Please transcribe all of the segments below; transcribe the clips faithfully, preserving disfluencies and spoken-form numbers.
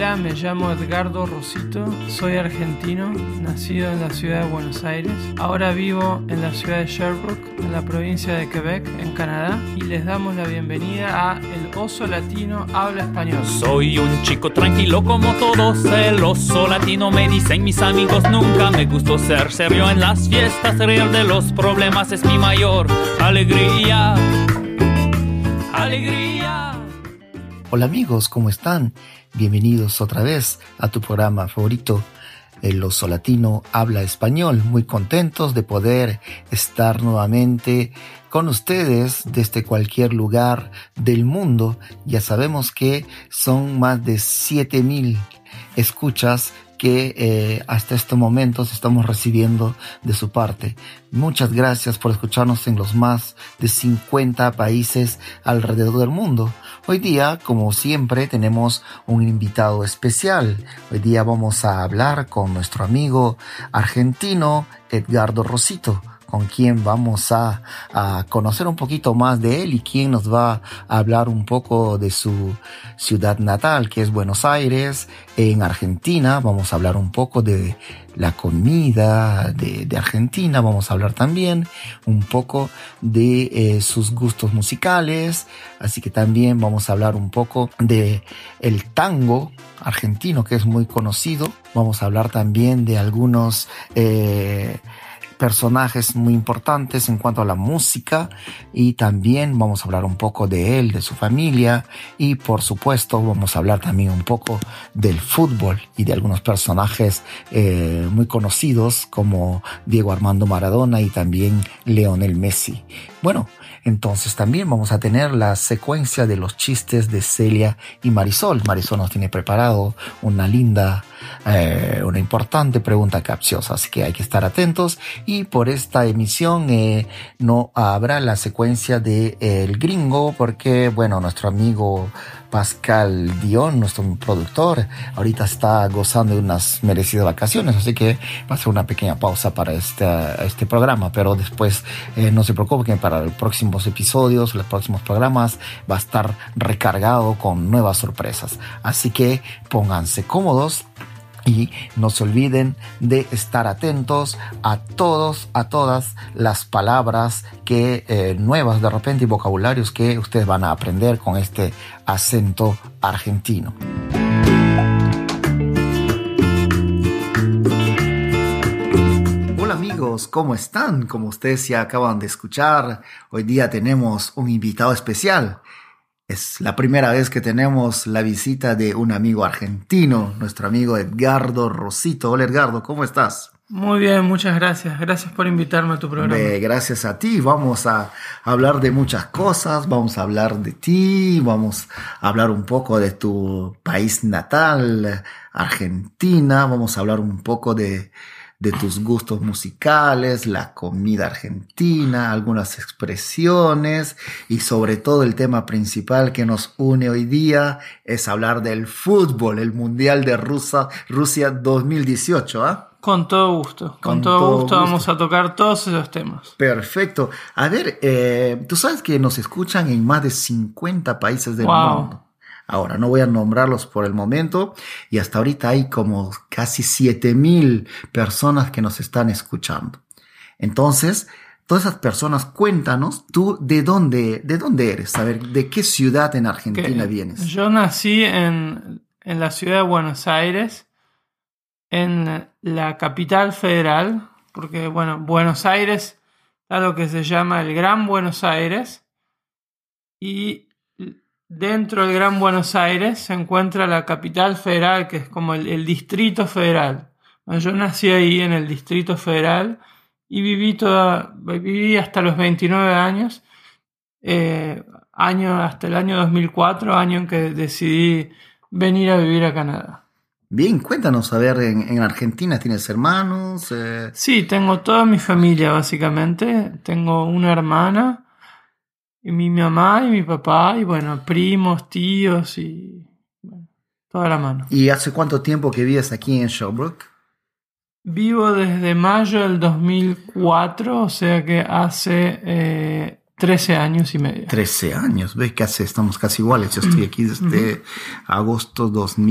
Hola, me llamo Edgardo Rosito, soy argentino, nacido en la ciudad de Buenos Aires. Ahora vivo en la ciudad de Sherbrooke, en la provincia de Quebec, en Canadá, y les damos la bienvenida a El Oso Latino Habla Español. Soy un chico tranquilo como todos, el oso latino me dicen mis amigos. Nunca me gustó ser serio en las fiestas, reír de los problemas es mi mayor alegría. Alegría. Hola amigos, ¿cómo están? Bienvenidos otra vez a tu programa favorito, El Oso Latino Habla Español. Muy contentos de poder estar nuevamente con ustedes desde cualquier lugar del mundo. Ya sabemos que son más de siete mil escuchas que eh, hasta estos momentos estamos recibiendo de su parte. Muchas gracias por escucharnos en los más de cincuenta países alrededor del mundo. Hoy día, como siempre, tenemos un invitado especial. Hoy día vamos a hablar con nuestro amigo argentino Edgardo Rosito, con quien vamos a, a conocer un poquito más de él y quien nos va a hablar un poco de su ciudad natal, que es Buenos Aires, en Argentina. Vamos a hablar un poco de la comida de, de Argentina. Vamos a hablar también un poco de eh, sus gustos musicales. Así que también vamos a hablar un poco de el tango argentino, que es muy conocido. Vamos a hablar también de algunos eh, personajes muy importantes en cuanto a la música, y también vamos a hablar un poco de él, de su familia, y por supuesto vamos a hablar también un poco del fútbol y de algunos personajes eh, muy conocidos como Diego Armando Maradona y también Lionel Messi. Bueno, entonces también vamos a tener la secuencia de los chistes de Celia y Marisol. Marisol nos tiene preparado una linda, eh, una importante pregunta capciosa, así que hay que estar atentos. Y por esta emisión eh, no habrá la secuencia de eh, El Gringo, porque bueno, nuestro amigo Pascal Dion, nuestro productor, ahorita está gozando de unas merecidas vacaciones, así que va a ser una pequeña pausa para este, este programa, pero después eh, no se preocupen, para los próximos episodios, los próximos programas va a estar recargado con nuevas sorpresas, así que pónganse cómodos y no se olviden de estar atentos a todos, a todas las palabras que eh, nuevas de repente y vocabularios que ustedes van a aprender con este acento argentino. Hola amigos, ¿cómo están? Como ustedes ya acaban de escuchar, hoy día tenemos un invitado especial. Es la primera vez que tenemos la visita de un amigo argentino, nuestro amigo Edgardo Rosito. Hola Edgardo, ¿cómo estás? Muy bien, muchas gracias. Gracias por invitarme a tu programa. Eh, gracias a ti. Vamos a hablar de muchas cosas. Vamos a hablar de ti. Vamos a hablar un poco de tu país natal, Argentina. Vamos a hablar un poco de... de tus gustos musicales, la comida argentina, algunas expresiones y sobre todo el tema principal que nos une hoy día es hablar del fútbol, el Mundial de Rusia, Rusia dos mil dieciocho, ¿ah? ¿eh? Con todo gusto, con, con todo, todo gusto, gusto vamos a tocar todos esos temas. Perfecto. A ver, eh, tú sabes que nos escuchan en más de cincuenta países del wow. mundo. Ahora, no voy a nombrarlos por el momento, y hasta ahorita hay como casi siete mil personas que nos están escuchando. Entonces, todas esas personas, cuéntanos, tú de dónde, de dónde eres, a ver, de qué ciudad en Argentina okay. vienes. Yo nací en, en la ciudad de Buenos Aires, en la capital federal, porque, bueno, Buenos Aires está lo que se llama el Gran Buenos Aires, y dentro del Gran Buenos Aires se encuentra la capital federal, que es como el, el Distrito Federal. Yo nací ahí en el Distrito Federal y viví, toda, viví hasta los veintinueve años, eh, año, hasta el año dos mil cuatro, año en que decidí venir a vivir a Canadá. Bien, cuéntanos, a ver, en, en Argentina ¿tienes hermanos? Eh... Sí, tengo toda mi familia básicamente. Tengo una hermana, y mi mamá y mi papá, y bueno, primos, tíos y bueno, toda la mano. ¿Y hace cuánto tiempo que vives aquí en Sherbrooke? Vivo desde mayo del dos mil cuatro, o sea que hace eh, trece años y medio. trece años, ves que hace, estamos casi iguales. Yo estoy aquí desde uh-huh. agosto dos mil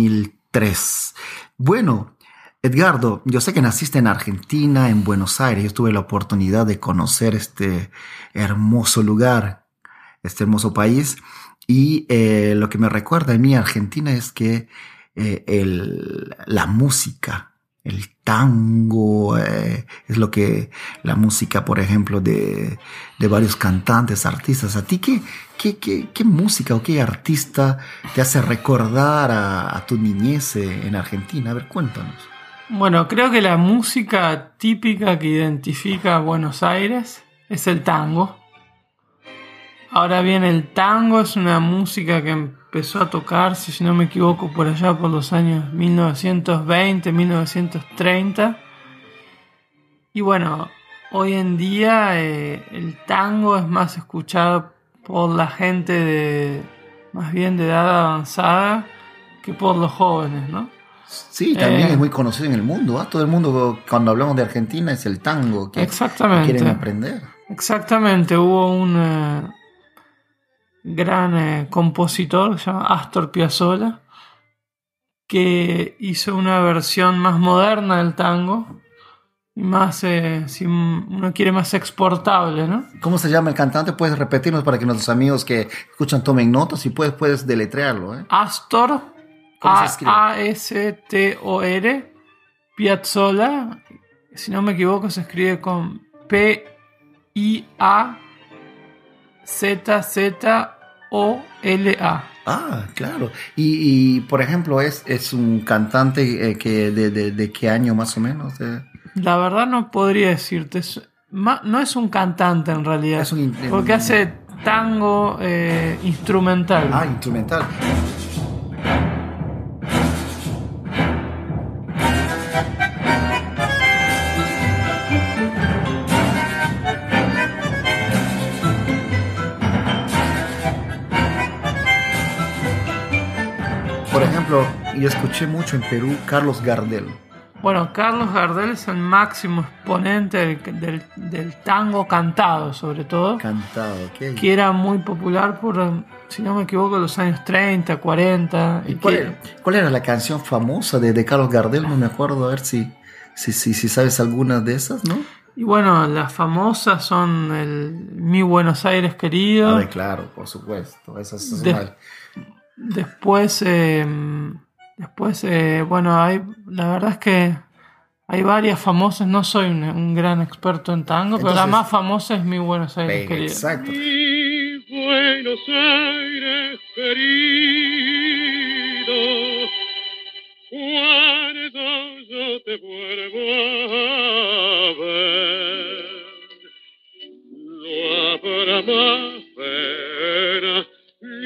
tres. Bueno, Edgardo, yo sé que naciste en Argentina, en Buenos Aires. Yo tuve la oportunidad de conocer este hermoso lugar, este hermoso país. Y eh, lo que me recuerda a mí Argentina es que eh, el, la música, el tango, eh, es lo que la música, por ejemplo, de, de varios cantantes, artistas. ¿A ti qué, qué, qué, qué música o qué artista te hace recordar a, a tu niñez en Argentina? A ver, cuéntanos. Bueno, creo que la música típica que identifica a Buenos Aires es el tango. Ahora bien, el tango es una música que empezó a tocarse, si no me equivoco, por allá por los años mil novecientos veinte, mil novecientos treinta. Y bueno, hoy en día eh, el tango es más escuchado por la gente de más bien de edad avanzada que por los jóvenes, ¿no? Sí, también eh, es muy conocido en el mundo, ¿eh? Todo el mundo, cuando hablamos de Argentina, es el tango que, exactamente, que quieren aprender. Exactamente, hubo un eh, gran eh, compositor, se llama Astor Piazzolla, que hizo una versión más moderna del tango y más, eh, si uno quiere, más exportable, ¿no? ¿Cómo se llama el cantante? ¿Puedes repetirnos para que nuestros amigos que escuchan tomen notas? Y puedes, puedes deletrearlo, ¿eh? Astor, A S T O R, Piazzolla, si no me equivoco se escribe con P I A Z Z O L A. Ah, claro. Y, y por ejemplo, ¿es, es un cantante eh, que de, de, de qué año más o menos? Eh? La verdad no podría decirte. Es, ma, no es un cantante en realidad. Es un, porque hace tango eh, instrumental. Ah, instrumental. Por ejemplo, yo escuché mucho en Perú Carlos Gardel. Bueno, Carlos Gardel es el máximo exponente del, del, del tango cantado, sobre todo. Cantado, ok. Que era muy popular por, si no me equivoco, los años treinta, cuarenta. ¿Y cuál, que... era, cuál era la canción famosa de, de Carlos Gardel? No me acuerdo, a ver si, si, si, si sabes alguna de esas, ¿no? Y bueno, las famosas son el Mi Buenos Aires querido. A ver, claro, por supuesto. Esas son de, mal. Después, eh, después eh, bueno, hay, la verdad es que hay varias famosas. No soy un, un gran experto en tango, entonces, pero la más famosa es Mi Buenos Aires querido. Exacto. Mi Buenos Aires querido, cuando yo te vuelvo a ver, no habrá más pena ni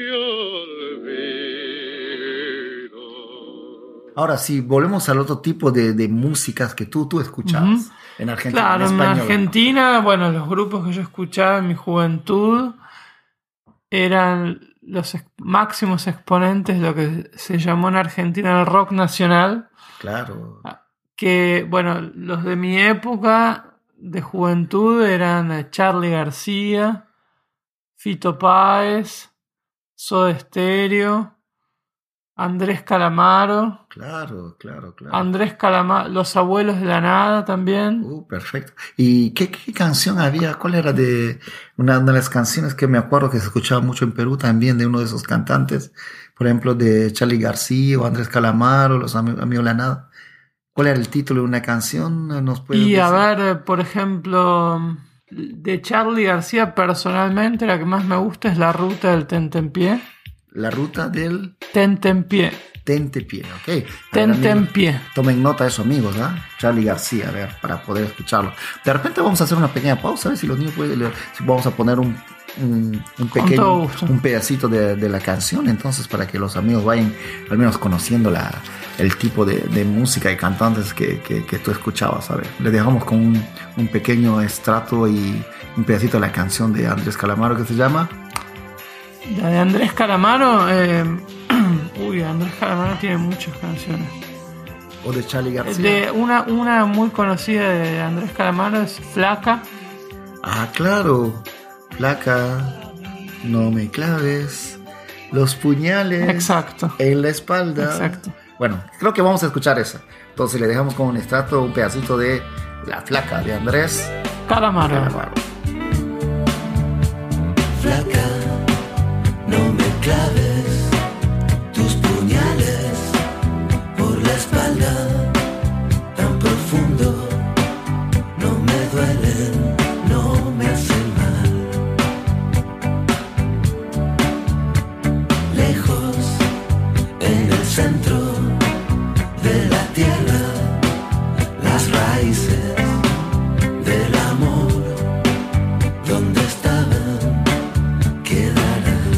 olvido. Ahora, si volvemos al otro tipo de, de músicas que tú, tú escuchabas uh-huh. en Argentina. Claro, en, en español, Argentina, bueno, los grupos que yo escuchaba en mi juventud eran los ex- máximos exponentes de lo que se llamó en Argentina el rock nacional. Claro. Que, bueno, los de mi época de juventud eran Charly García, Fito Páez, Soda Stereo, Andrés Calamaro. Claro, claro, claro. Andrés Calamaro, Los Abuelos de la Nada también. Uh, perfecto. ¿Y qué, qué canción había? ¿Cuál era de una, una de las canciones que me acuerdo que se escuchaba mucho en Perú también de uno de esos cantantes? Por ejemplo, de Charly García o Andrés Calamaro, Los Amigos de la Nada. ¿Cuál era el título de una canción? ¿Nos puedes y decir? A ver, por ejemplo, de Charly García personalmente la que más me gusta es La Ruta del Tentempié. La ruta del Tentempié. Tentempié, ok. Tentempié. Tomen nota de eso, amigos, ¿eh? Charly García, a ver, para poder escucharlo. De repente vamos a hacer una pequeña pausa, a ver si los niños pueden leer. Si vamos a poner un, un, un pequeño, un pedacito de, de la canción, entonces, para que los amigos vayan al menos conociendo la, el tipo de, de música y cantantes que, que, que tú escuchabas, a ver. Les dejamos con un, un pequeño estrato y un pedacito de la canción de Andrés Calamaro que se llama... La de Andrés Calamaro, eh, uy, Andrés Calamaro tiene muchas canciones. O de Charly García. De una, una muy conocida de Andrés Calamaro es Flaca. Ah, claro. Flaca, no me claves los puñales. Exacto. En la espalda. Exacto. Bueno, creo que vamos a escuchar esa. Entonces le dejamos con un extracto, un pedacito de La Flaca de Andrés Calamaro. Calamaro. Flaca, no me claves tus puñales por la espalda tan profundo. No me duelen, no me hacen mal. Lejos, en el centro de la tierra, las raíces del amor, donde estaban, quedarán.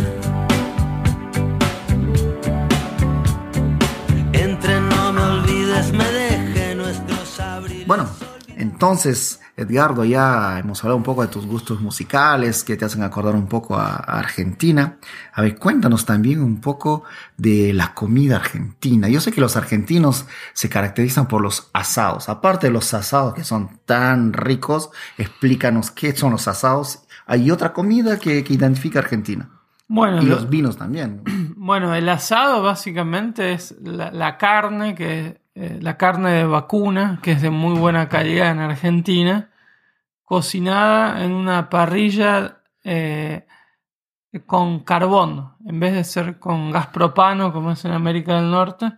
Entre no me olvides, me deje nuestros abriles. Bueno, entonces, Edgardo, ya hemos hablado un poco de tus gustos musicales que te hacen acordar un poco a, a Argentina. A ver, cuéntanos también un poco de la comida argentina. Yo sé que los argentinos se caracterizan por los asados. Aparte de los asados que son tan ricos, explícanos qué son los asados. Hay otra comida que, que identifica a Argentina. Bueno, Y lo- los vinos también. Bueno, el asado básicamente es la, la carne, que eh, la carne de vacuna, que es de muy buena calidad en Argentina, cocinada en una parrilla eh, con carbón, en vez de ser con gas propano como es en América del Norte.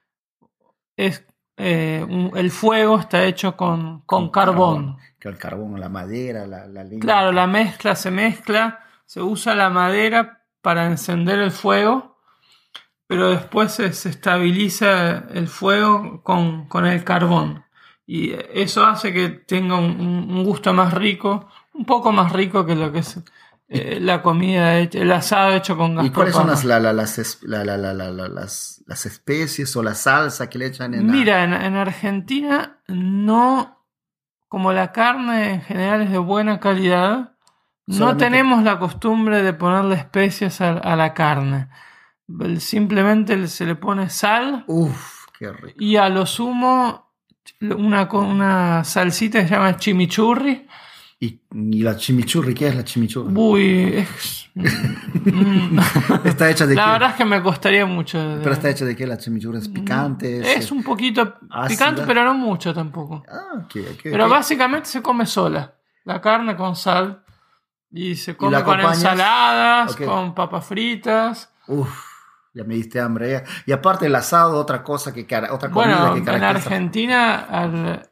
Es, eh, un- el fuego está hecho con, con carbón. Que el carbón, la madera, la, la leña. Claro, la mezcla se mezcla, se usa la madera para encender el fuego, pero después se, se estabiliza el fuego con, con el carbón. Y eso hace que tenga un, un gusto más rico, un poco más rico que lo que es eh, la comida, hecha- el asado hecho con gas ¿Y cuáles son propano. las, la, la- las, es- la- la- la- la- la- las, las especies o la salsa que le echan en la- Mira, en, en Argentina no, como la carne en general es de buena calidad, no Solamente- tenemos la costumbre de ponerle especias a, a la carne. El- Simplemente se le pone sal Uf, qué rico. y a lo sumo una, co- una salsita que se llama chimichurri. ¿Y, y la chimichurri? ¿Qué es la chimichurri? Uy, es... mm, ¿Está hecha de la qué? verdad es que me costaría mucho. de- ¿Pero está hecha de qué? ¿La chimichurri es picante? Es un poquito ácida? picante, pero no mucho tampoco. Ah, ok, ok, Pero ok. básicamente se come sola. La carne con sal. Y se come la con acompañas? ensaladas, Ok. con papas fritas. Uf, ya me diste hambre ya. Y aparte el asado, otra cosa que cara- otra comida Bueno, que en caracteriza. Argentina, al-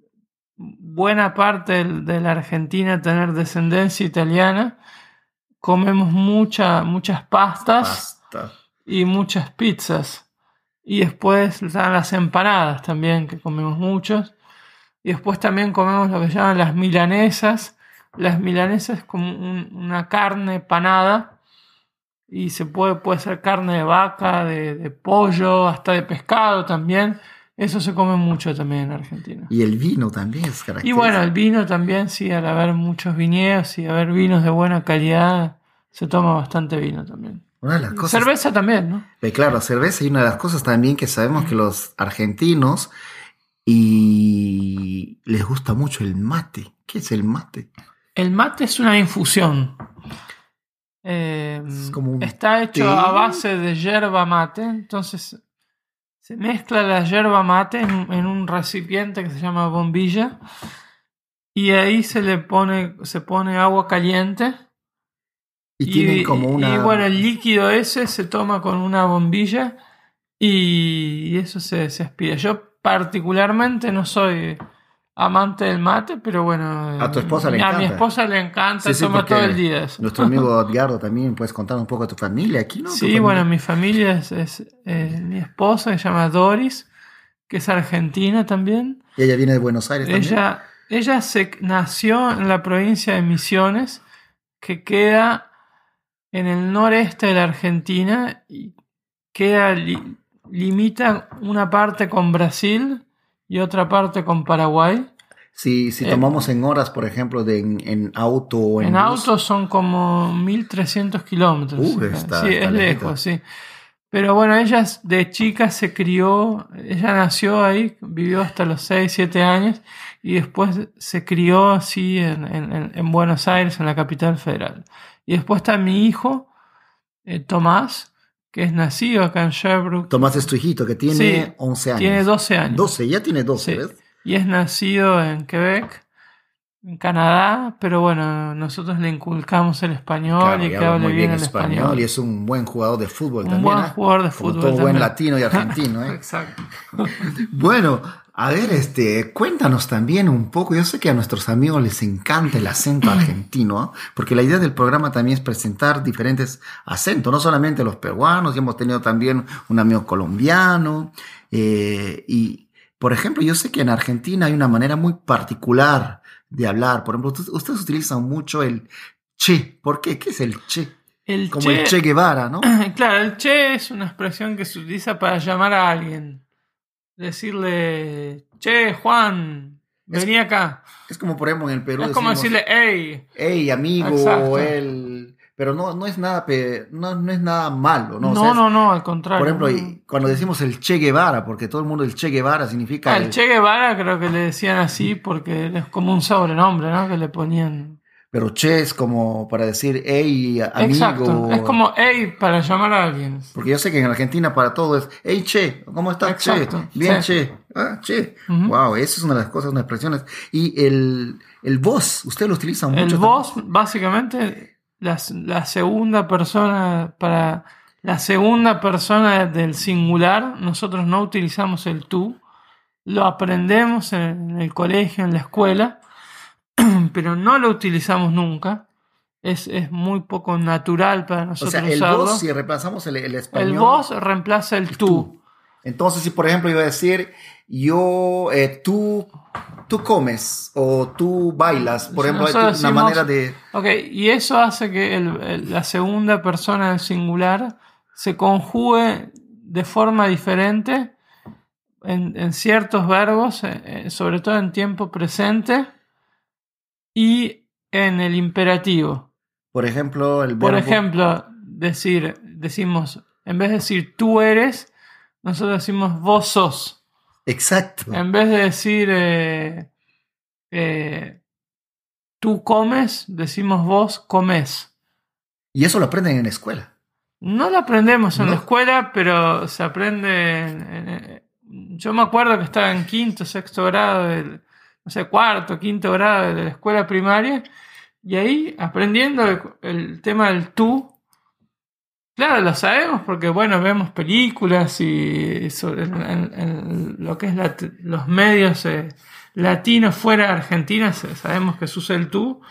buena parte del- de la Argentina tener descendencia italiana, comemos mucha, muchas pastas Pasta. y muchas pizzas. Y después están las empanadas también, que comemos muchos. Y después también comemos lo que llaman las milanesas. Las milanesas es como un- una carne panada. Y se puede, puede ser carne de vaca, de, de pollo, hasta de pescado también. Eso se come mucho también en Argentina. Y el vino también es Y característico. bueno, el vino también, sí, al haber muchos viñedos y haber vinos de buena calidad, se toma bastante vino también. Una de las cosas. Cerveza también, ¿no? Eh, claro, cerveza, y una de las cosas también que sabemos que los argentinos y les gusta mucho el mate. ¿Qué es el mate? El mate es una infusión. Eh, Es como un está hecho té. a base de yerba mate, entonces se mezcla la yerba mate en, en un recipiente que se llama bombilla y ahí se le pone, se pone agua caliente Y, tienen como una. y bueno, el líquido ese se toma con una bombilla y, y eso se, se aspira. Yo particularmente no soy amante del mate, pero bueno. A tu esposa le A encanta. mi esposa le encanta, Sí, sí, toma porque todo el día eso. Nuestro amigo Edgardo también, puedes contar un poco de tu familia aquí, ¿no? Tu Sí, familia. bueno, mi familia es, es, eh, mi esposa, que se llama Doris, que es argentina también. Y ella viene de Buenos Aires también. Ella, ella se nació en la provincia de Misiones, que queda en el noreste de la Argentina y queda li- limita una parte con Brasil y otra parte con Paraguay. Si, si Eh, tomamos en horas, por ejemplo, de en, en auto o en, En bus, auto son como mil trescientos kilómetros. Uh, está- sí, está es lejito. lejos, sí. Pero bueno, ella de chica se crió, ella nació ahí, vivió hasta los seis, siete años y después se crió así en, en- en Buenos Aires, en la capital federal. Y después está mi hijo, eh, Tomás, que es nacido acá en Sherbrooke. Tomás es tu hijito, que tiene Sí, once años. Tiene doce años. doce, ya tiene doce, Sí. ¿ves? Y es nacido en Quebec, en Canadá, pero bueno, nosotros le inculcamos el español Claro, y y que habla hable muy bien bien el español, español. y es un buen jugador de fútbol Un también. buen ¿eh? jugador de Como fútbol todo buen también. latino y argentino, ¿eh? Exacto. Bueno, a ver, este, cuéntanos también un poco. Yo sé que a nuestros amigos les encanta el acento argentino, ¿eh? Porque la idea del programa también es presentar diferentes acentos, no solamente los peruanos, y hemos tenido también un amigo colombiano. Eh, y, por ejemplo, yo sé que en Argentina hay una manera muy particular de hablar. Por ejemplo, ustedes, ustedes utilizan mucho el che. ¿Por qué? ¿Qué es el che? El Como che, el Che Guevara, ¿no? Claro, el che es una expresión que se utiliza para llamar a alguien. Decirle, che, Juan, Es- vení acá. Es como, por ejemplo, en el Perú Es como decimos, decirle, hey. hey, amigo, Exacto. él... Pero no, no es nada pe- no, no es nada malo, ¿no? No, O sea, es- no, no, al contrario. Por ejemplo, No. y cuando decimos el Che Guevara, porque todo el mundo el Che Guevara significa... Ah, el el- Che Guevara creo que le decían así porque es como un sobrenombre, ¿no? Que le ponían. Pero Che es como para decir, hey, amigo. Exacto. Es como hey para llamar a alguien. Porque yo sé que en Argentina para todo es, hey, Che, ¿cómo estás, Exacto, Che? Bien, sí. Che. Ah, Che. Ujú. Wow, esa es una de las cosas, unas expresiones. Y el, el vos, usted lo utiliza mucho. El también. vos, básicamente, la, la segunda persona, para la segunda persona del singular, nosotros no utilizamos el tú. Lo aprendemos en el colegio, en la escuela, pero no lo utilizamos nunca. Es, es muy poco natural para O nosotros sea, el usarlo. vos, si reemplazamos el, el español. El vos reemplaza el tú. Entonces, si por ejemplo iba a decir, yo, eh, tú, tú comes o tú bailas, por ejemplo, hay Nosotros una decimos- manera de... Ok, y eso hace que el- el- la segunda persona del singular se conjugue de forma diferente en, en ciertos verbos, eh, eh, sobre todo en tiempo presente y en el imperativo. Por ejemplo, el Por verbo... ejemplo, decir, decimos, en vez de decir tú eres, nosotros decimos vos sos. Exacto. En vez de decir eh, eh, tú comes, decimos vos comes. Y eso lo aprenden en la escuela. No lo aprendemos en ¿No? la escuela, pero se aprende. En, en- yo me acuerdo que estaba en quinto, sexto grado, del, no sé, cuarto, quinto grado de la escuela primaria, y ahí aprendiendo el, el tema del tú. Claro, lo sabemos porque, bueno, vemos películas y sobre en, en- en lo que es la- los medios eh, latinos fuera de Argentina, se- sabemos que se usa el tú.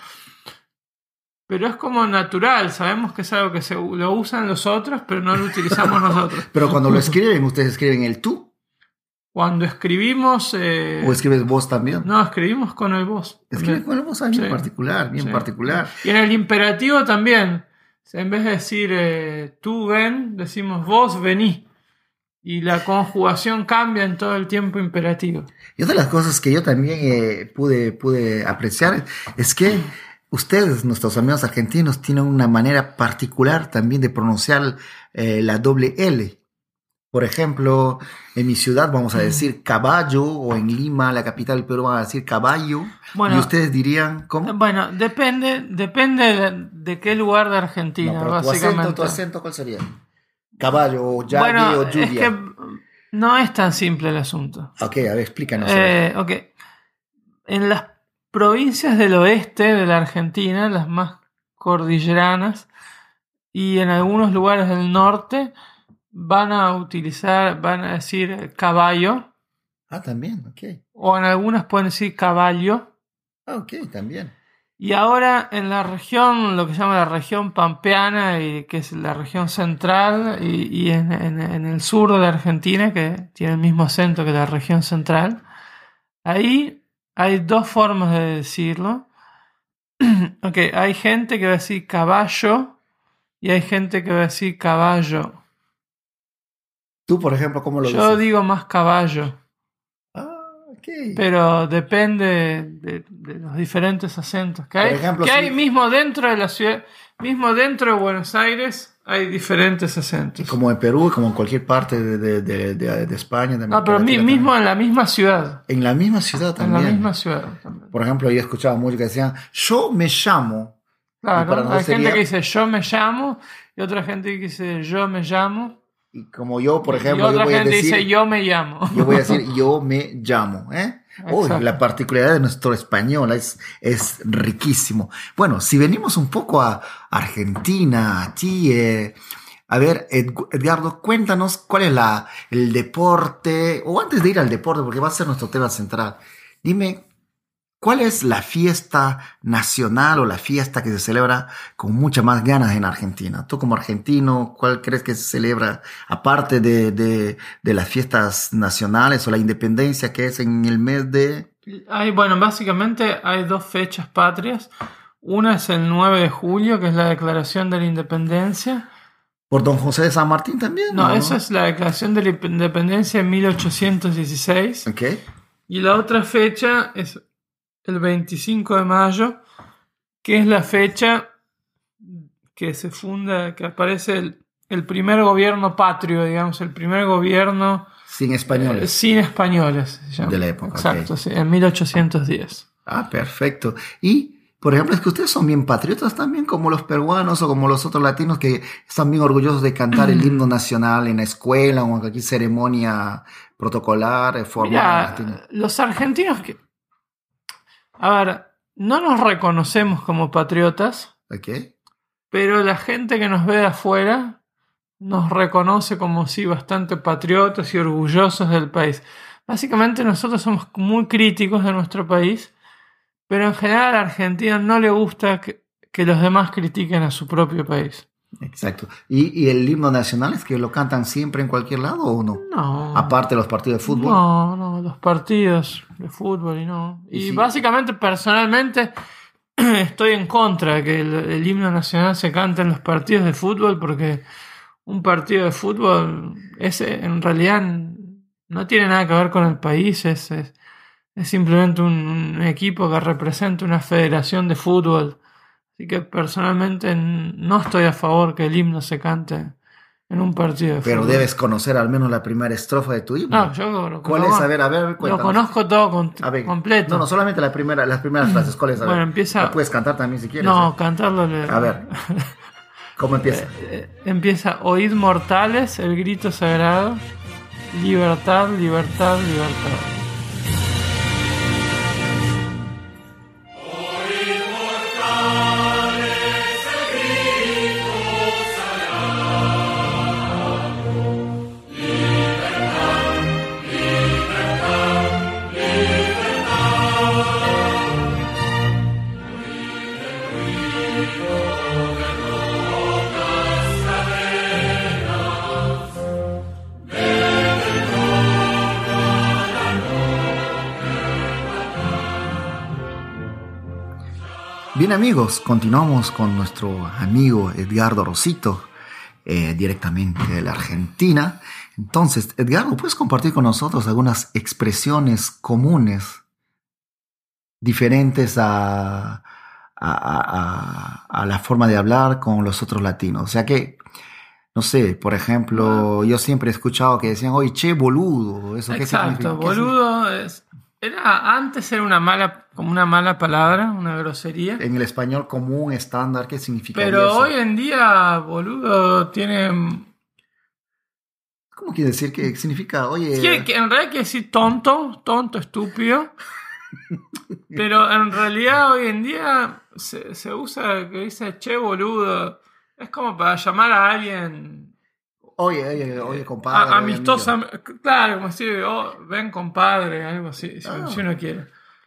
Pero es como natural, sabemos que es algo que se, lo usan los otros, pero no lo utilizamos nosotros. Pero cuando lo escriben, ustedes escriben el tú Cuando escribimos... eh, o escribes vos también. no, escribimos con el vos. Escriben con el vos, ah, bien Sí. particular, bien Sí. particular. Y en el imperativo también. En vez de decir eh, tú ven, decimos vos vení. Y la conjugación cambia en todo el tiempo imperativo. Y otra de las cosas que yo también eh, pude, pude apreciar es que ustedes, nuestros amigos argentinos, tienen una manera particular también de pronunciar eh, la doble L. Por ejemplo, en mi ciudad vamos a decir caballo, o en Lima, la capital del Perú, van a decir caballo. Bueno, y ustedes dirían, ¿cómo? Bueno, depende, depende de, de qué lugar de Argentina, No, pero tu básicamente. acento, tu acento, ¿cuál sería? Caballo, o llave, Bueno, o es lluvia. que no es tan simple el asunto. Ok, a ver, explícanos. a ver. Eh, ok. En las provincias del oeste de la Argentina, las más cordilleranas, y en algunos lugares del norte, van a utilizar, van a decir caballo, Ah, también, ok. o en algunas pueden decir caballo. Ah, ok, también. Y ahora en la región, lo que se llama la región pampeana, y que es la región central, y, y en, en- en el sur de la Argentina, que tiene el mismo acento que la región central, ahí hay dos formas de decirlo. Ok, hay gente que va a decir caballo y hay gente que va a decir caballo. Tú, por ejemplo, ¿cómo lo Yo dices? digo más caballo, Ah, ok. pero depende de, de los diferentes acentos que hay. Por ejemplo, que si- hay mismo dentro de la ciudad, mismo dentro de Buenos Aires, hay diferentes acentos. Como en Perú, como en cualquier parte de, de, de, de- de España. de No, América pero mi- Latina mismo también. en la misma ciudad. En la misma ciudad En también. la misma ciudad también. Por ejemplo, yo escuchaba mucho que decían, yo me llamo. Claro, para nosotros hay gente sería- que dice yo me llamo y otra gente que dice yo me llamo. Y como yo, por y ejemplo, yo otra voy a gente decir, dice yo me llamo. yo voy a decir, yo me llamo, ¿eh? Uy, Exacto. la particularidad de nuestro español es, es riquísimo. Bueno, si venimos un poco a Argentina, a ti, eh, a ver, Ed- Edgardo, cuéntanos cuál es la, el deporte, o antes de ir al deporte, porque va a ser nuestro tema central, dime, ¿cuál es la fiesta nacional o la fiesta que se celebra con muchas más ganas en Argentina? Tú como argentino, ¿cuál crees que se celebra aparte de, de, de las fiestas nacionales o la independencia que es en el mes de... Hay, bueno, básicamente hay dos fechas patrias. Una es el nueve de julio, que es la Declaración de la Independencia. ¿Por Don José de San Martín también? No, esa es la Declaración de la Independencia en mil ochocientos dieciséis. Ok. Y la otra fecha es el veinticinco de mayo, que es la fecha que se funda, que aparece el, el primer gobierno patrio, digamos, el primer gobierno Sin eh, españoles. sin españoles. se llama. De la época, Exacto, ok. sí, en mil ochocientos diez. Ah, perfecto. Y, por ejemplo, es que ustedes son bien patriotas también, como los peruanos o como los otros latinos que están bien orgullosos de cantar el himno nacional en la escuela o en cualquier ceremonia protocolar, eh, formal. en Mira, Argentina. los argentinos que... A ver, no nos reconocemos como patriotas, Ok. pero la gente que nos ve de afuera nos reconoce como sí bastante patriotas y orgullosos del país. Básicamente nosotros somos muy críticos de nuestro país, pero en general a Argentina no le gusta que, que los demás critiquen a su propio país. Exacto. ¿Y, y el himno nacional es que lo cantan siempre en cualquier lado o no? No. Aparte de los partidos de fútbol. No, no, los partidos de fútbol y no. Y Y sí. básicamente, personalmente, estoy en contra de que el, el himno nacional se cante en los partidos de fútbol porque un partido de fútbol ese en realidad no tiene nada que ver con el país, es, es, es simplemente un, un equipo que representa una federación de fútbol. Así que personalmente no estoy a favor que el himno se cante en un partido de Pero fútbol. debes conocer al menos la primera estrofa de tu himno. No, yo lo ¿Cuál lo- es? A ver, a ver, Lo cuéntanos. conozco todo con- A ver, completo. No, no, solamente la primera, las primeras frases. ¿Cuál es? A ver. Bueno, empieza- La puedes cantar también si quieres. No, ¿eh? cantarlo. le- A ver. ¿Cómo empieza? Eh, empieza: oíd mortales el grito sagrado, libertad, libertad, libertad. Bien amigos, continuamos con nuestro amigo Edgardo Rosito, eh, directamente de la Argentina. Entonces, Edgardo, ¿puedes compartir con nosotros algunas expresiones comunes diferentes a, a, a, a la forma de hablar con los otros latinos? O sea que, no sé, por ejemplo, yo siempre he escuchado que decían, oye, che, boludo. ¿Eso qué significa? Exacto, ¿Qué boludo es, era, antes era una mala, como una mala palabra, una grosería. significa? En el español común, estándar, ¿qué significa Pero eso? hoy en día, boludo, tiene. ¿Cómo quiere decir que significa, oye... Quiere, que en realidad quiere decir tonto, tonto, estúpido. Pero en realidad hoy en día se, se usa que dice che boludo. Es como para llamar a alguien Oye, oye, oye, compadre. a- amistosa. Claro, como decir, oh, ven compadre, algo así, si, Ah. si uno quiere.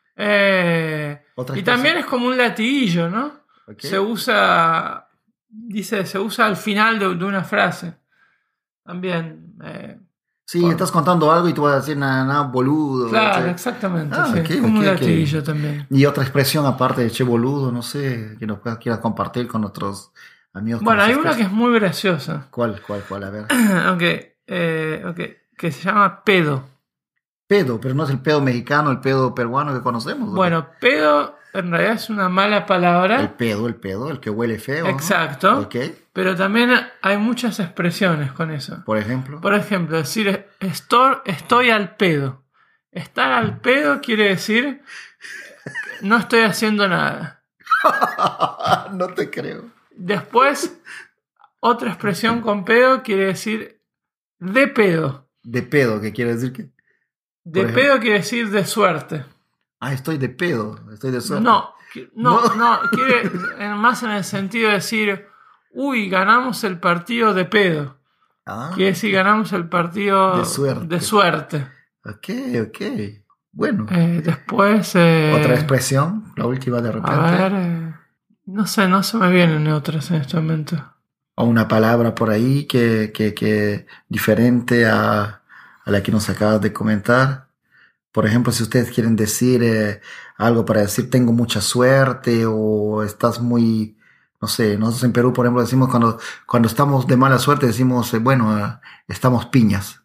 Eh, Otra y expresión. también es como un latiguillo, ¿no? Ok. Se usa, dice, se usa al final de, de una frase. También. Eh, Sí, por- estás contando algo y tú vas a decir nada, nada, boludo. claro, che. exactamente. Ah, sí, ok, como un ok, ok. latiguillo también. Y otra expresión aparte de che boludo, no sé, que nos puedas- quieras compartir con nuestros amigos. Bueno, nos hay una que expresen. es muy graciosa. ¿Cuál, cuál, cuál? A ver. ok, eh, ok, que se llama pedo. Pedo, pero no es el pedo mexicano, el pedo peruano que conocemos. ¿no? Bueno, pedo en realidad es una mala El palabra. pedo, el pedo, el que huele feo. ¿no? Exacto. Ok, Pero también hay muchas expresiones con eso. por ejemplo. Por ejemplo, decir estoy, estoy al pedo. Estar al pedo quiere decir no estoy haciendo nada. No te creo. Después, otra expresión con pedo quiere decir de pedo. De pedo, ¿qué quiere decir que? De pedo quiere decir de suerte. Ah, estoy de pedo, estoy de suerte. No, no, No. no, quiere más en el sentido de decir, uy, ganamos el partido de pedo. Ah, Quiere decir, ganamos el partido De suerte. de suerte. ok, ok. Bueno, Eh, después... eh, otra expresión, la última de A repente. ver, eh, no sé, no se me vienen otras en este momento. O una palabra por ahí que, que, que diferente a, a la que nos acabas de comentar. Por ejemplo, si ustedes quieren decir eh, algo para decir tengo mucha suerte o estás muy, no sé, nosotros en Perú, por ejemplo, decimos cuando, cuando estamos de mala suerte, decimos, eh, bueno, eh, estamos piñas.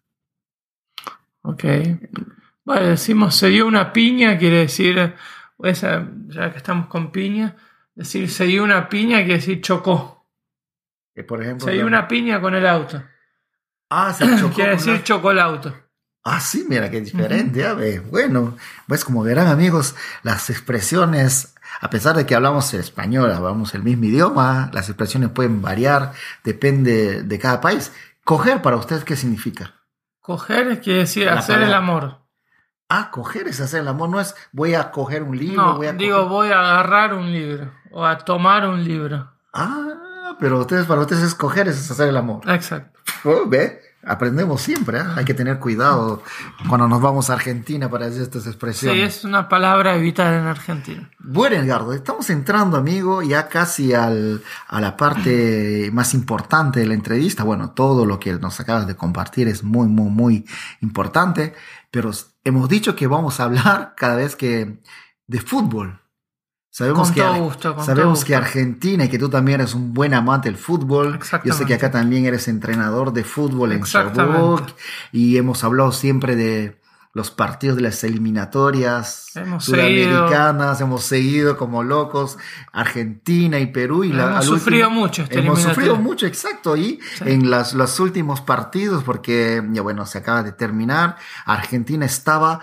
Ok. Bueno, decimos se dio una piña, quiere decir, esa, ya que estamos con piña, decir se dio una piña quiere decir chocó. Eh, por ejemplo, Se dio la- una piña con el auto. Ah, se chocó Quiere con decir la- chocó el auto. Ah, sí, mira qué diferente. A ver, bueno, pues como verán amigos, las expresiones, a pesar de que hablamos español, hablamos el mismo idioma, las expresiones pueden variar, depende de cada país. Coger para ustedes, ¿qué significa? Coger quiere decir La hacer el palabra. amor. Ah, coger es hacer el amor, no es voy a coger un libro, No, voy a digo coger- voy a agarrar un libro o a tomar un libro. Ah, pero ustedes, para ustedes es coger, es hacer el amor. Exacto. Oh, ¿ve? Aprendemos siempre, ¿eh? Hay que tener cuidado cuando nos vamos a Argentina para decir estas Sí, expresiones. es una palabra a evitar en Argentina. Bueno, Edgardo, estamos entrando, amigo, ya casi al, a la parte más importante de la entrevista. Bueno, todo lo que nos acabas de compartir es muy, muy, muy importante, pero hemos dicho que vamos a hablar cada vez que de fútbol. Sabemos Con que, todo Ar- gusto, con sabemos todo que gusto. Argentina y que tú también eres un buen amante del fútbol. Yo sé Exactamente. que acá también eres entrenador de fútbol en Exactamente. Sherbrooke y hemos hablado siempre de los partidos de las eliminatorias Hemos sudamericanas, hemos seguido como locos Argentina y Perú y la, Hemos al sufrido último- mucho esta hemos eliminatoria. sufrido mucho, exacto, y Sí. en las, los últimos partidos, porque ya bueno, se acaba de terminar, Argentina estaba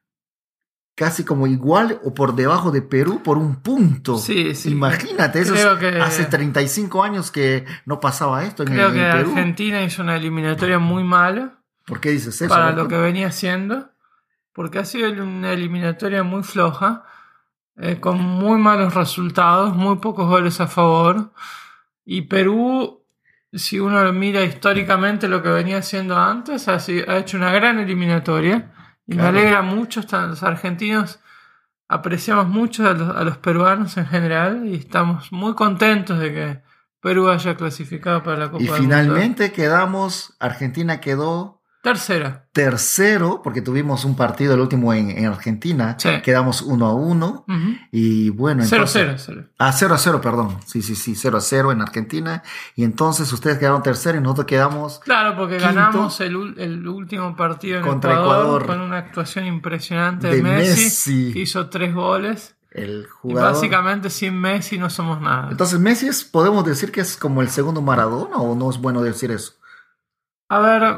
casi como igual o por debajo de Perú por un punto. Sí, sí. Imagínate, eso Creo es- que- hace treinta y cinco años que no pasaba esto en, Creo en que Perú. Argentina hizo una eliminatoria muy mala ¿Por qué dices eso? para Marco? lo que venía haciendo, porque ha sido una eliminatoria muy floja, eh, con muy malos resultados, muy pocos goles a favor. Y Perú, si uno lo mira históricamente lo que venía haciendo antes, ha, sido- ha hecho una gran eliminatoria. Y Claro. me alegra mucho, están los argentinos apreciamos mucho a los, a los peruanos en general y estamos muy contentos de que Perú haya clasificado para la Copa Y del Mundo. finalmente quedamos, Argentina quedó Tercera. tercero, porque tuvimos un partido, el último en, en Argentina, Sí. quedamos uno a uno, Ujú. y bueno, Cero, entonces- cero, cero. Ah, cero a cero, perdón, sí, sí, sí, cero a cero en Argentina, y entonces ustedes quedaron tercero y nosotros quedamos, Claro, porque Quinto. ganamos el, ul- el último partido en Contra Ecuador, Ecuador. con una actuación impresionante de, De Messi, Messi. que hizo tres goles. el Y jugador... básicamente sin Messi no somos nada. Entonces, Messi es, ¿podemos decir que es como el segundo Maradona o no es bueno decir eso? A ver,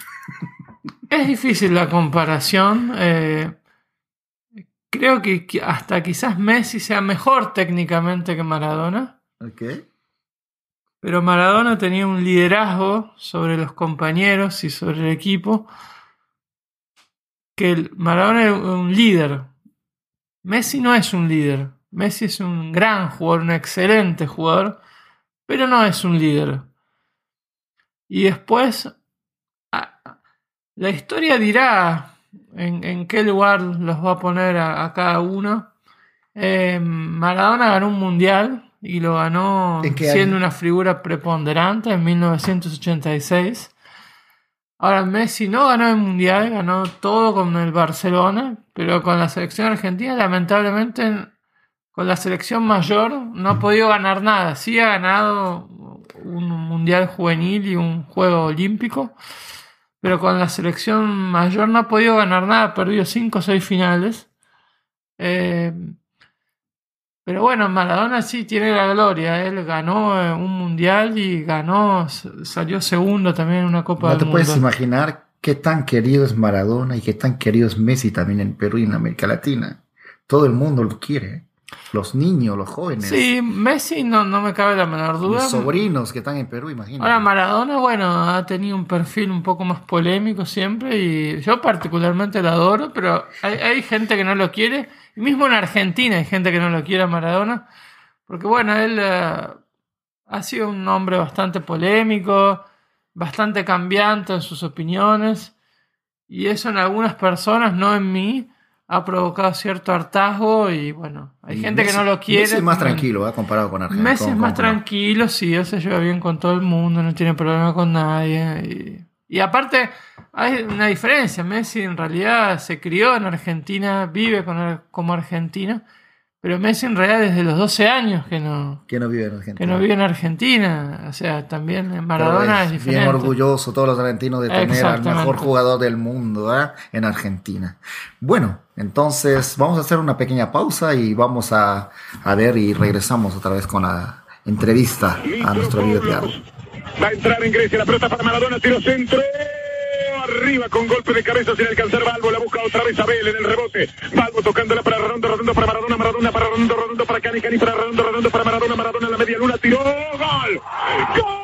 es difícil la comparación. eh, creo que qui- hasta quizás Messi sea mejor técnicamente que Maradona, Ok. pero Maradona tenía un liderazgo sobre los compañeros y sobre el equipo, que el- Maradona era un líder. Messi no es un líder. Messi es un gran jugador, un excelente jugador, pero no es un líder. Y después, a- la historia dirá en, en qué lugar los va a poner a, a cada uno. Eh, Maradona ganó un mundial y lo ganó ¿En qué siendo año? una figura preponderante en mil novecientos ochenta y seis. Ahora Messi no ganó el mundial, ganó todo con el Barcelona, pero con la selección argentina, lamentablemente, con la selección mayor no ha podido ganar nada. Sí ha ganado un mundial juvenil y un juego olímpico, pero con la selección mayor no ha podido ganar nada, perdió cinco o seis finales. Eh, pero bueno, Maradona sí tiene la gloria, él ganó eh, un mundial y ganó, s- salió segundo también en una Copa No del te Mundo. puedes imaginar qué tan querido es Maradona y qué tan querido es Messi también en Perú y en América Latina. Todo el mundo lo quiere. Los niños, los jóvenes. Sí, Messi no, no me cabe la menor duda. Los sobrinos que están en Perú, imagínate. Ahora Maradona, bueno, ha tenido un perfil un poco más polémico siempre y yo particularmente lo adoro, pero hay, hay gente que no lo quiere. Y mismo en Argentina hay gente que no lo quiere a Maradona, porque bueno, él uh, ha sido un hombre bastante polémico, bastante cambiante en sus opiniones, y eso en algunas personas, no en mí, ha provocado cierto hartazgo y bueno, hay Y gente Messi, que no lo quiere. Messi es más bueno, tranquilo, ¿eh? Comparado con Argentina. Messi es más tranquilo, sí, él se lleva bien con todo el mundo, no tiene problema con nadie. Y, y aparte, hay una diferencia. Messi en realidad se crió en Argentina, vive con, como argentino, pero Messi en realidad desde los doce años que no, Que no vive en Argentina. que no vive en Argentina. O sea, también en Maradona es, es diferente. bien orgulloso todos los argentinos de tener al Exactamente. mejor jugador del mundo, ¿eh? En Argentina. Bueno, entonces vamos a hacer una pequeña pausa y vamos a, a ver y regresamos otra vez con la entrevista a nuestro amigo Thiago. Va a entrar en Grecia, la pelota para Maradona, tiro centro. Arriba con golpe de cabeza sin alcanzar Balbo, la busca otra vez Abel en el rebote. Balbo tocándola para Redondo, Redondo para Maradona, Maradona para Redondo, Redondo para Cani, Cani para Redondo, Redondo para Maradona, Maradona en la media luna, tiró, gol. ¡Gol!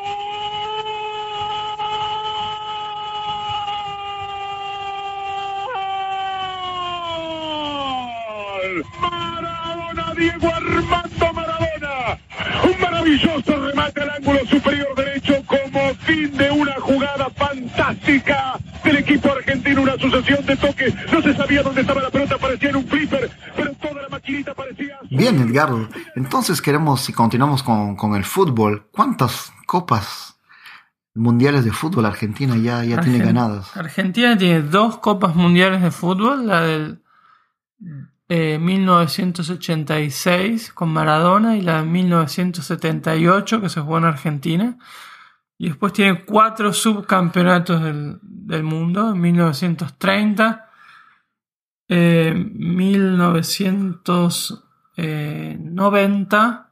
Maradona, Diego Armando Maradona. Un maravilloso remate al ángulo superior derecho como fin de una jugada fantástica del equipo argentino, una sucesión de toques. No se sabía dónde estaba la pelota, parecía en un flipper, pero toda la maquinita parecía... Bien, Edgardo. Entonces queremos, si continuamos con, con el fútbol, ¿cuántas copas mundiales de fútbol Argentina ya, ya Argen- tiene ganadas? Argentina tiene dos copas mundiales de fútbol, la del eh, mil novecientos ochenta y seis con Maradona y la de mil novecientos setenta y ocho que se jugó en Argentina. Y después tiene cuatro subcampeonatos del, del mundo, en mil novecientos treinta, eh, mil novecientos noventa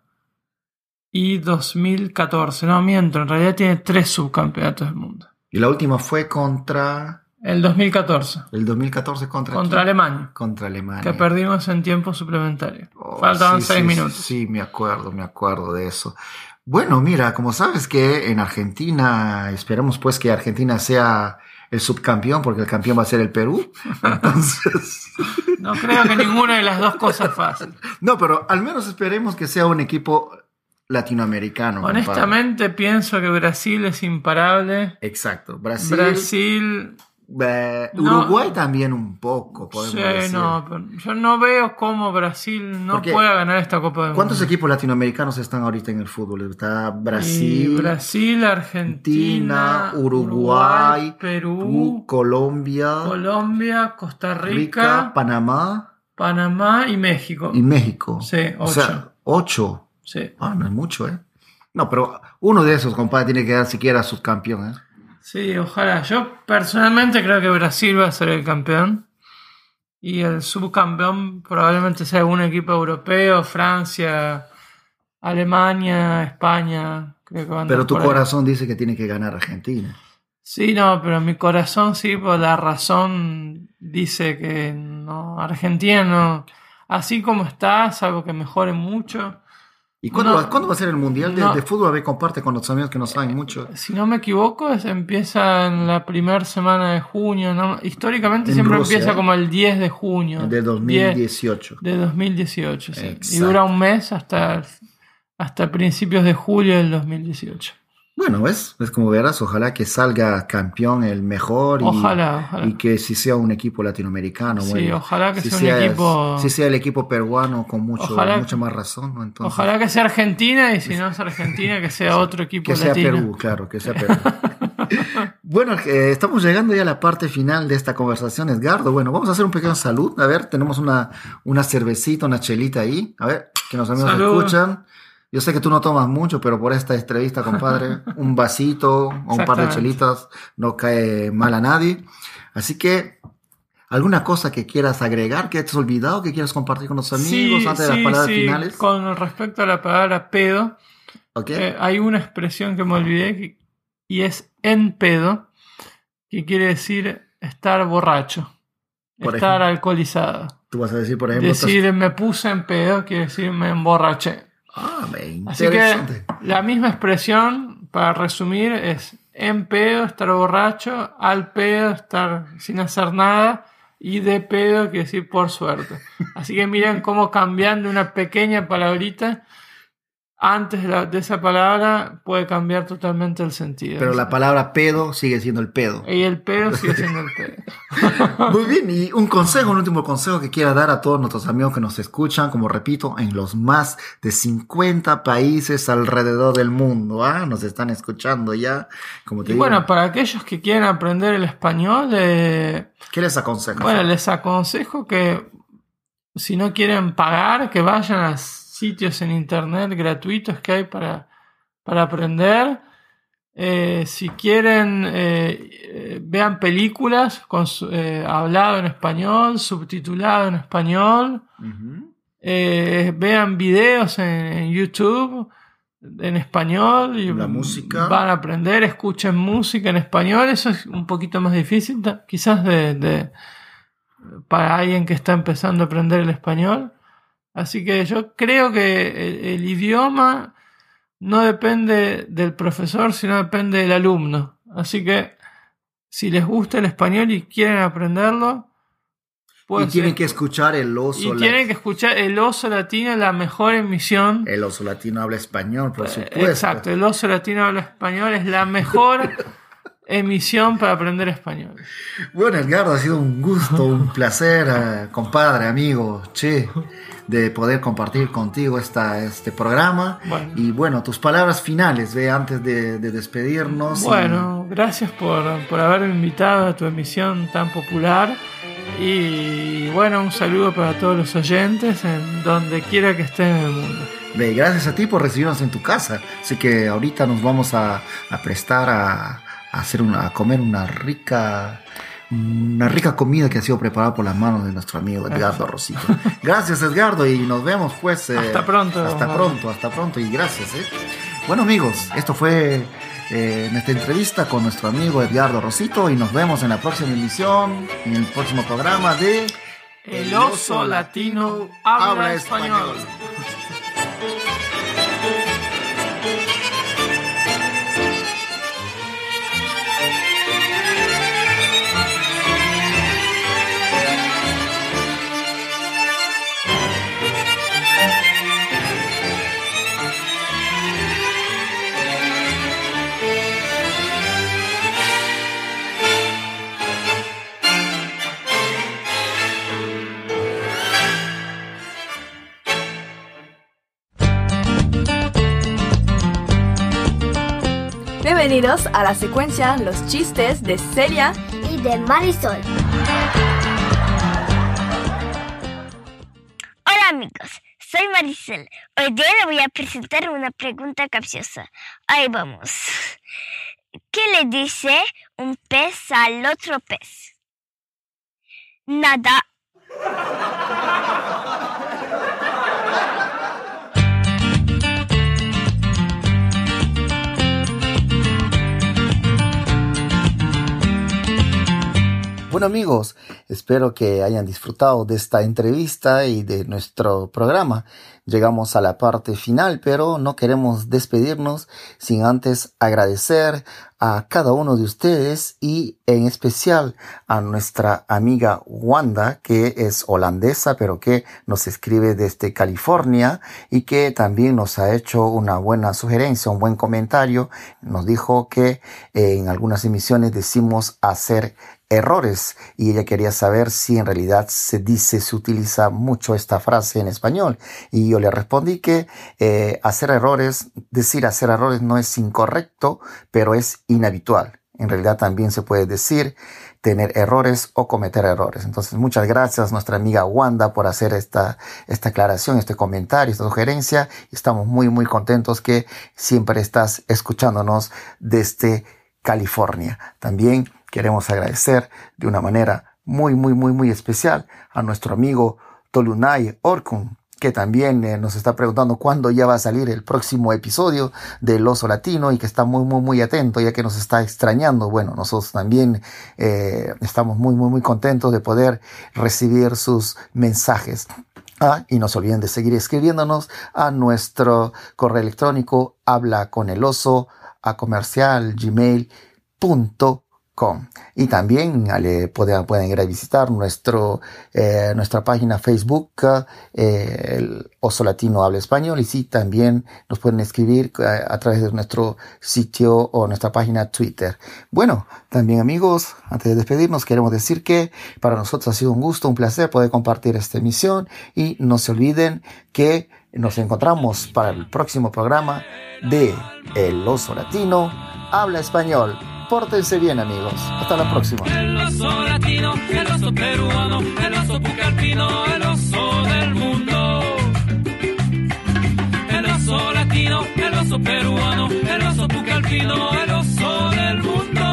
y dos mil catorce. No, miento, en realidad tiene tres subcampeonatos del mundo. Y la última fue contra... El dos mil catorce. El dos mil catorce contra... Contra quién? Alemania. Contra Alemania. Que perdimos en tiempo suplementario. Oh, Faltaban sí, seis sí, minutos. Sí, me acuerdo, me acuerdo de eso. Bueno, mira, como sabes que en Argentina, esperamos pues que Argentina sea el subcampeón, porque el campeón va a ser el Perú. Entonces... No creo que ninguna de las dos cosas es fácil. No, pero al menos esperemos que sea un equipo latinoamericano. Honestamente, compadre. Pienso que Brasil es imparable. Exacto. Brasil... Brasil... Eh, No. Uruguay también un poco, podemos Sí, decir. no, pero yo no veo cómo Brasil no Porque, pueda ganar esta Copa del ¿cuántos Mundo. equipos latinoamericanos están ahorita en el fútbol? Está Brasil, Y Brasil, Argentina, Argentina, Uruguay, Uruguay, Perú, Perú, Colombia, Colombia, Costa Rica, Rica, Panamá Panamá y México. y México. Sí, O ocho. sea, ocho. Sí. Ah, no es mucho, ¿eh? No, pero uno de esos, compadre, tiene que dar siquiera subcampeón, ¿eh? Sí, ojalá. Yo personalmente creo que Brasil va a ser el campeón. Y el subcampeón probablemente sea un equipo europeo, Francia, Alemania, España. Creo que van a Pero andar tu por ahí. corazón dice que tiene que ganar Argentina. Sí, no, pero mi corazón sí, por la razón dice que no. Argentina no. Así como está, salvo que mejore mucho. ¿Y cuándo, No, va, ¿cuándo va a ser el Mundial de, no. de Fútbol? A ver, comparte con los amigos que no saben mucho. Si no me equivoco, es- empieza en la primera semana de junio. ¿no? Históricamente En siempre Rusia, empieza ¿eh? como el diez de junio. De dos mil dieciocho. diez de dos mil dieciocho, sí. Y Exacto. dura un mes hasta, hasta principios de julio del dos mil dieciocho. Bueno, ¿ves? ¿Ves como verás? Ojalá que salga campeón el mejor y, Ojalá, ojalá. y que si sea un equipo latinoamericano. Sí, bueno, ojalá que si sea un equipo- Si sea el equipo peruano con mucho, Ojalá- mucha más razón, ¿no? Entonces, Ojalá que sea Argentina y si no es Argentina, que sea otro equipo que sea latino. Perú, claro, que sea Perú. Bueno, eh, estamos llegando ya a la parte final de esta conversación, Edgardo. Bueno, vamos a hacer un pequeño salud. A ver, tenemos una, una cervecita, una chelita ahí. A ver, que los amigos Salud. escuchan. Yo sé que tú no tomas mucho, pero por esta entrevista, compadre, un vasito o un par de Exactamente. chelitas no cae mal a nadie. Así que, ¿alguna cosa que quieras agregar, que te has olvidado, que quieras compartir con los amigos Sí, antes de sí, las palabras sí. finales? Con respecto a la palabra pedo, ¿Ok? eh, hay una expresión que me olvidé que- y es en pedo, que quiere decir estar borracho, Por estar ejemplo. alcoholizado. Tú vas a decir, por ejemplo... Decir estás... me puse en pedo quiere decir me emborraché. Ah, me Así que la misma expresión, para resumir, es en pedo, estar borracho, al pedo, estar sin hacer nada, y de pedo quiere decir por suerte. Así que miren cómo cambiando una pequeña palabrita, antes de, la, de esa palabra puede cambiar totalmente el sentido. Pero la palabra pedo sigue siendo el pedo. Y el pedo sigue siendo el pedo. Muy bien, y un consejo, un último consejo que quiera dar a todos nuestros amigos que nos escuchan, como repito, en los más de cincuenta países alrededor del mundo, ¿ah? Nos están escuchando ya, como te y digo. Bueno, para aquellos que quieren aprender el español, eh, ¿qué les aconsejas? Bueno, les aconsejo que si no quieren pagar, que vayan a sitios en internet gratuitos que hay para, para aprender. Eh, si quieren, eh, eh, vean películas con eh, hablado en español, subtitulado en español. Uh-huh. Eh, vean videos en, en YouTube en español y la música. Van a aprender. Escuchen música en español. Eso es un poquito más difícil, quizás de, de para alguien que está empezando a aprender el español. Así que yo creo que el, el idioma no depende del profesor, sino depende del alumno. Así que si les gusta el español y quieren aprenderlo, y tienen que escuchar el oso y tienen que escuchar el Oso Latino, la mejor emisión. El Oso Latino habla español, por supuesto. Exacto, el Oso Latino habla español es la mejor emisión para aprender español. Bueno, Edgardo, ha sido un gusto, un placer, eh, compadre, amigo, che, de poder compartir contigo esta, este programa. Bueno. Y bueno, tus palabras finales, ve, antes de, de despedirnos. Bueno, y... gracias por, por haberme invitado a tu emisión tan popular. Y bueno, un saludo para todos los oyentes en donde quiera que estén en el mundo. Ve, gracias a ti por recibirnos en tu casa. Así que ahorita nos vamos a, a prestar a, a hacer una, a comer una rica una rica comida que ha sido preparada por las manos de nuestro amigo Edgardo Rosito. Gracias, Edgardo, y nos vemos pues eh, hasta pronto. Hasta vamos. pronto, hasta pronto y gracias. Eh. Bueno, amigos, esto fue eh, nuestra entrevista con nuestro amigo Edgardo Rosito y nos vemos en la próxima emisión, en el próximo programa de El Oso Latino Habla, habla Español. español. Bienvenidos a la secuencia Los Chistes de Celia y de Marisol. Hola amigos, soy Marisol. Hoy día le voy a presentar una pregunta capciosa. Ahí vamos. ¿Qué le dice un pez al otro pez? Nada. Bueno amigos, espero que hayan disfrutado de esta entrevista y de nuestro programa. Llegamos a la parte final, pero no queremos despedirnos sin antes agradecer a cada uno de ustedes y en especial a nuestra amiga Wanda, que es holandesa, pero que nos escribe desde California y que también nos ha hecho una buena sugerencia, un buen comentario. Nos dijo que eh, en algunas emisiones decimos hacer errores y ella quería saber si en realidad se dice, se utiliza mucho esta frase en español y yo le respondí que eh, hacer errores, decir hacer errores no es incorrecto, pero es inhabitual. En realidad también se puede decir tener errores o cometer errores. Entonces muchas gracias nuestra amiga Wanda por hacer esta, esta aclaración, este comentario, esta sugerencia. Estamos muy muy contentos que siempre estás escuchándonos desde California. También queremos agradecer de una manera muy, muy, muy, muy especial a nuestro amigo Tolunay Orkun, que también eh, nos está preguntando cuándo ya va a salir el próximo episodio del Oso Latino y que está muy, muy, muy atento ya que nos está extrañando. Bueno, nosotros también eh, estamos muy, muy, muy contentos de poder recibir sus mensajes. Ah, y no se olviden de seguir escribiéndonos a nuestro correo electrónico habla con el oso a comercial gmail punto com. Y también le pueden, pueden ir a visitar nuestro, eh, nuestra página Facebook, eh, el Oso Latino Habla Español, y sí, también nos pueden escribir eh, a través de nuestro sitio o nuestra página Twitter. Bueno, también amigos, antes de despedirnos queremos decir que para nosotros ha sido un gusto, un placer poder compartir esta emisión, y no se olviden que nos encontramos para el próximo programa de El Oso Latino Habla Español. Pórtense bien, amigos. Hasta la próxima. El oso latino, el oso peruano, el oso pucallpino, el oso del mundo. El oso latino, el oso peruano, el oso pucallpino, el oso del mundo.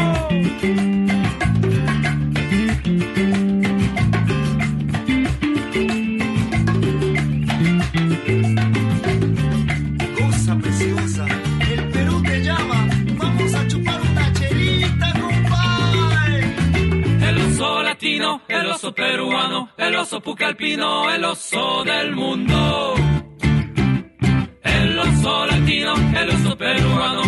Cosa preciosa, el Perú te llama, vamos a chupar una chelita, compadre. El oso latino, el oso peruano, el oso pucallpino, el oso del mundo. El oso latino, el oso peruano,